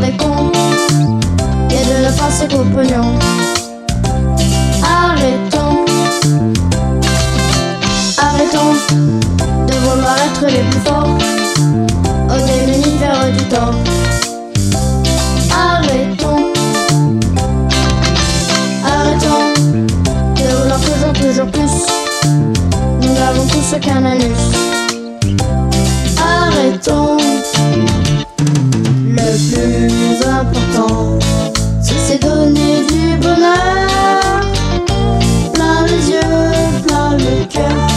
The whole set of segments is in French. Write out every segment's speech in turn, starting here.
des cons et de ne pas se qu'au pognon. Arrêtons, arrêtons de vouloir être les plus forts au démunis faire du tort. Arrêtons, arrêtons de vouloir toujours plus. Nous n'avons tous qu'un anus. Arrêtons. Le plus important, c'est donner du bonheur, plein les yeux, plein le cœur.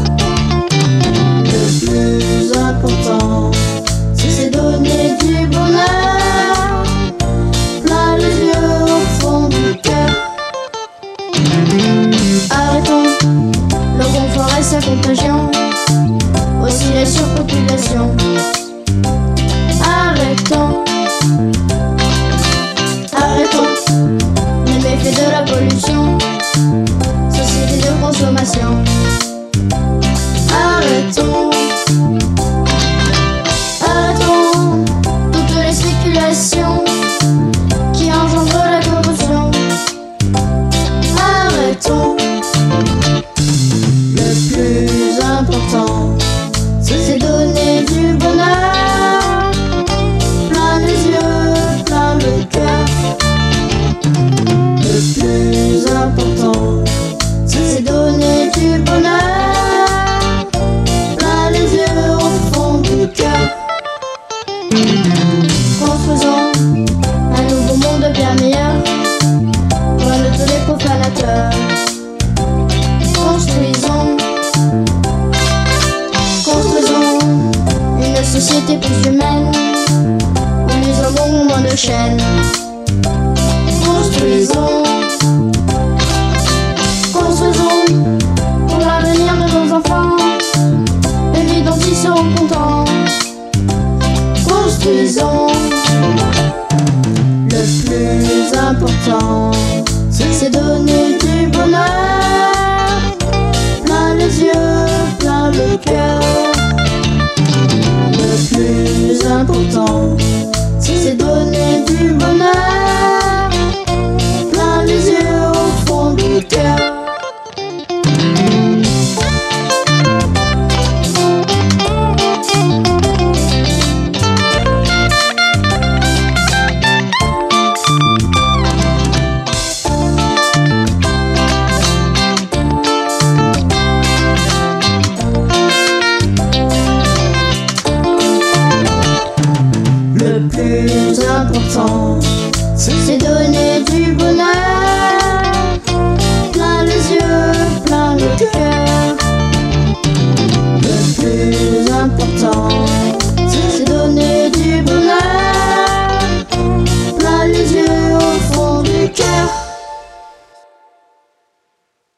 Le plus important, c'est donner du bonheur, plein les yeux au fond du cœur. Arrêtons le confort et sa contagion, aussi les surpopulations. Arrêtons, arrêtons les méfaits de la pollution, société de consommation. Arrêtons, arrêtons toutes les spéculations qui engendrent la corruption. Arrêtons. Le plus important, c'est donner du bonheur, plein les yeux, plein le cœur. Le plus important, c'est donner du bonheur, plein les yeux au fond du cœur. Construisons un nouveau monde bien meilleur, loin de tous les profanateurs. Construisons, construisons une société plus humaine, où les hommes ont moins de chaînes. Construisons, construisons pour l'avenir de nos enfants, une vie dont ils seront contents. Construisons. Le plus important, c'est donner du bonheur, plein les yeux, plein le cœur. Le plus important, c'est donner du bonheur, plein les yeux au fond du cœur. Le plus important, c'est donner du